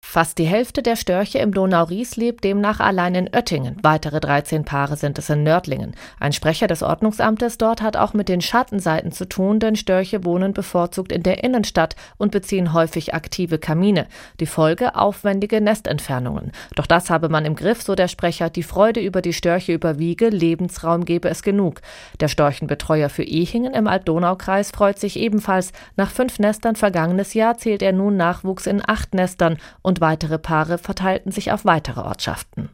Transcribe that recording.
Fast die Hälfte der Störche im Donau-Ries lebt demnach allein in Oettingen. Weitere 13 Paare sind es in Nördlingen. Ein Sprecher des Ordnungsamtes dort hat auch mit den Schattenseiten zu tun, denn Störche wohnen bevorzugt in der Innenstadt und beziehen häufig aktive Kamine. Die Folge: aufwendige Nestentfernungen. Doch das habe man im Griff, so der Sprecher. Die Freude über die Störche überwiege, Lebensraum gebe es genug. Der Storchenbetreuer für Ehingen im Alb-Donau-Kreis freut sich ebenfalls. Nach 5 Nestern vergangenes Jahr zählt er nun Nachwuchs in 8 Nestern und weitere Paare verteilten sich auf weitere Ortschaften.